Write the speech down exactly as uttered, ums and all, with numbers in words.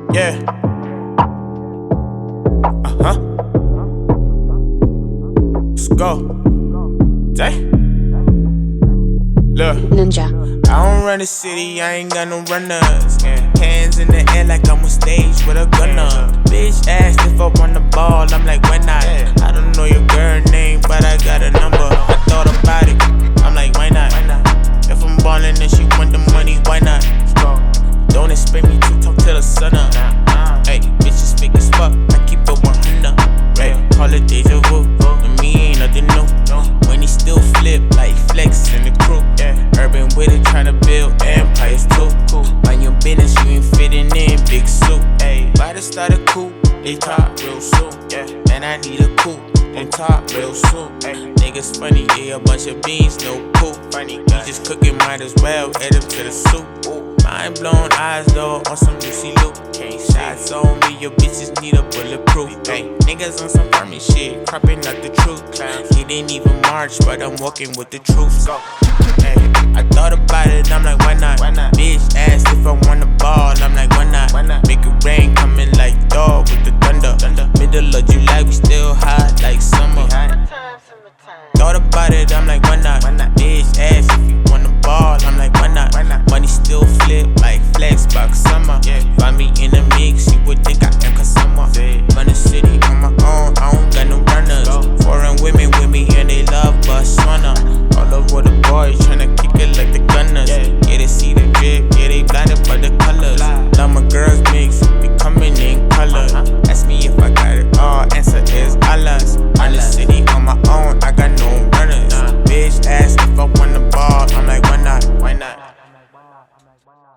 Yeah. Uh huh. Let's go. Day. Look. Ninja. I don't run the city, I ain't got no runners. Hands in the air like I'm on stage with a gunner. Bitch asked if I want the ball, I'm like, why not? I don't know your girl name, but I got a number. I thought about it, I'm like, why not? If I'm ballin' and she want the money, why not? Don't expect me to talk to the sun up. Hey, bitches fake as fuck, I keep it one hundred. Right, call it deja vu, and me ain't nothing new. When he still flip like flex in the crew. Urban with it, tryna build empires too. Mind your business, you ain't fitting in, big suit. By the start of cool, they talk real soon. And I need a coupe, they talk real soon. Niggas funny, yeah, a bunch of beans, no poop. Funny, we just cooking, might as well add them to the soup. Mind blown eyes though, on some Lucy Luke. Shots on me, your bitches need a bulletproof. Ay, niggas on some farming shit, cropping out the truth. He didn't even march, but I'm walking with the truth. Ay, I thought about it, I'm like, why not? Why not? Bitch asked if I want the ball, I'm like, why not? Why not? Make it rain, coming like dog with the thunder. thunder. Middle of July, we still hot like summer. Thought about it, I'm like, why not? Why not? Bitch asked if you want the ball, I'm like, why not? Why not? Money still flip like flex box summer. Yeah. Find me in the mix, you would think I am Kasama. Run the city on my own, I don't got no runners. Foreign women with me and they love Botswana. All over the boys tryna kick it like the gunners. Yeah, they see the drip, yeah, they blinded by the colors. Now my girls mix, be coming in color. Ask me if I got it all, answer is Allah's. Run the city on my own, I got no runners. Bitch asked if I want the ball, I'm like, why not? Why not?